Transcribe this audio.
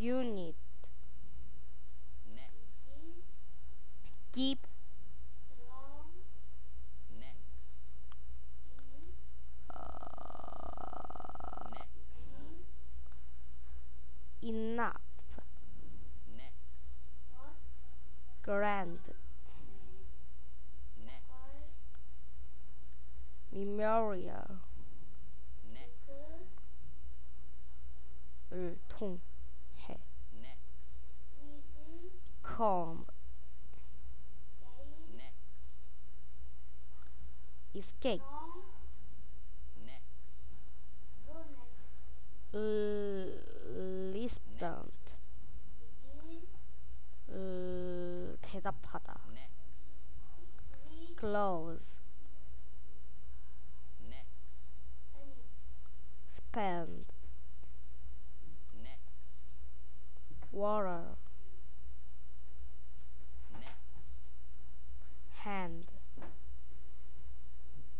unit, next, keep, next, next, enough, next, grand, next, memorial, next, 을 통해, next, come, next, escape, next, respond, 대답하다, next, close, next, spend, next, water, next, hand,